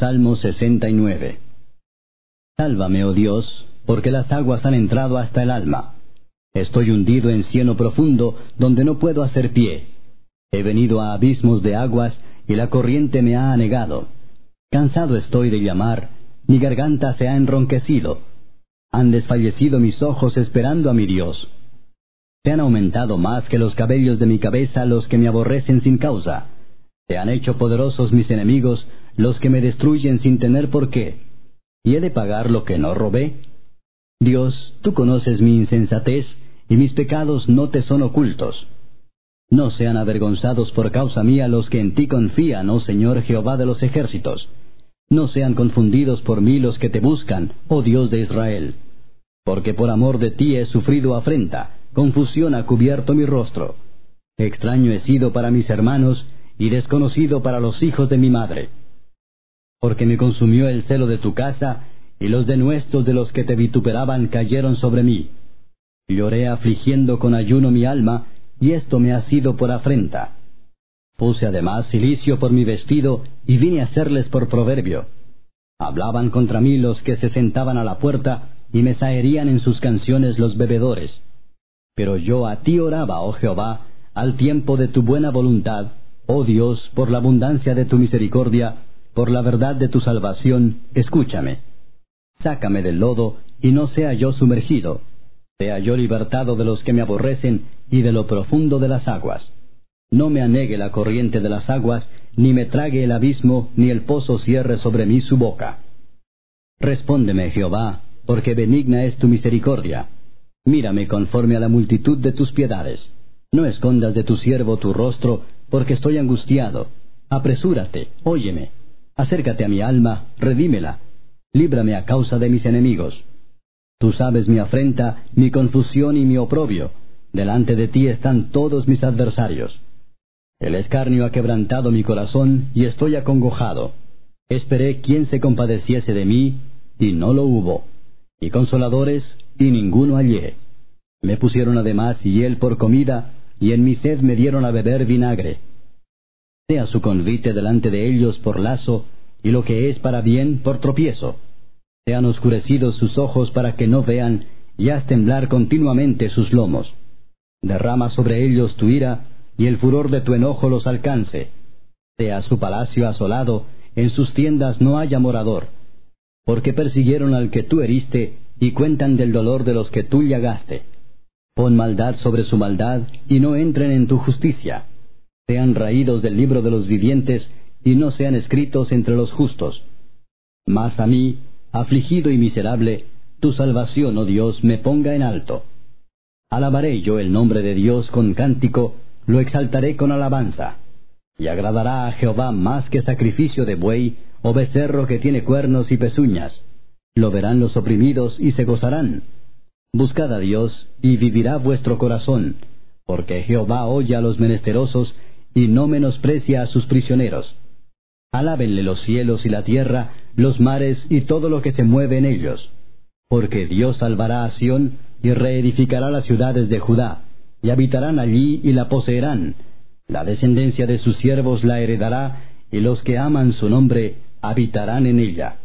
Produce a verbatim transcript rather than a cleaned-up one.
Salmo sesenta y nueve. Sálvame, oh Dios, porque las aguas han entrado hasta el alma. Estoy hundido en cieno profundo, donde no puedo hacer pie. He venido a abismos de aguas, y la corriente me ha anegado. Cansado estoy de llamar, mi garganta se ha enronquecido. Han desfallecido mis ojos esperando a mi Dios. Se han aumentado más que los cabellos de mi cabeza los que me aborrecen sin causa. Se han hecho poderosos mis enemigos, los que me destruyen sin tener por qué. ¿Y he de pagar lo que no robé? Dios, tú conoces mi insensatez, y mis pecados no te son ocultos. No sean avergonzados por causa mía los que en ti confían, oh Señor Jehová de los ejércitos. No sean confundidos por mí los que te buscan, oh Dios de Israel. Porque por amor de ti he sufrido afrenta, confusión ha cubierto mi rostro. Extraño he sido para mis hermanos, y desconocido para los hijos de mi madre. Porque me consumió el celo de tu casa, y los denuestos de los que te vituperaban cayeron sobre mí. Lloré afligiendo con ayuno mi alma, y esto me ha sido por afrenta. Puse además cilicio por mi vestido, y vine a hacerles por proverbio. Hablaban contra mí los que se sentaban a la puerta, y me zaherían en sus canciones los bebedores. Pero yo a ti oraba, oh Jehová, al tiempo de tu buena voluntad, oh Dios, por la abundancia de tu misericordia, por la verdad de tu salvación, escúchame. Sácame del lodo, y no sea yo sumergido. Sea yo libertado de los que me aborrecen, y de lo profundo de las aguas. No me anegue la corriente de las aguas, ni me trague el abismo, ni el pozo cierre sobre mí su boca. Respóndeme, Jehová, porque benigna es tu misericordia. Mírame conforme a la multitud de tus piedades. No escondas de tu siervo tu rostro, porque estoy angustiado. Apresúrate, óyeme. Acércate a mi alma, redímela. Líbrame a causa de mis enemigos. Tú sabes mi afrenta, mi confusión y mi oprobio. Delante de ti están todos mis adversarios. El escarnio ha quebrantado mi corazón, y estoy acongojado. Esperé quien se compadeciese de mí, y no lo hubo. Y consoladores, y ninguno hallé. Me pusieron además hiel por comida, y en mi sed me dieron a beber vinagre. Sea su convite delante de ellos por lazo, y lo que es para bien por tropiezo. Sean oscurecidos sus ojos para que no vean, y haz temblar continuamente sus lomos. Derrama sobre ellos tu ira, y el furor de tu enojo los alcance. Sea su palacio asolado, en sus tiendas no haya morador. Porque persiguieron al que tú heriste, y cuentan del dolor de los que tú llagaste. Pon maldad sobre su maldad, y no entren en tu justicia. Sean raídos del libro de los vivientes, y no sean escritos entre los justos. Mas a mí, afligido y miserable, tu salvación, oh Dios, me ponga en alto. Alabaré yo el nombre de Dios con cántico, lo exaltaré con alabanza. Y agradará a Jehová más que sacrificio de buey, o becerro que tiene cuernos y pezuñas. Lo verán los oprimidos y se gozarán. Buscad a Dios, y vivirá vuestro corazón, porque Jehová oye a los menesterosos, y no menosprecia a sus prisioneros. Alábenle los cielos y la tierra, los mares y todo lo que se mueve en ellos. Porque Dios salvará a Sión, y reedificará las ciudades de Judá, y habitarán allí y la poseerán. La descendencia de sus siervos la heredará, y los que aman su nombre habitarán en ella.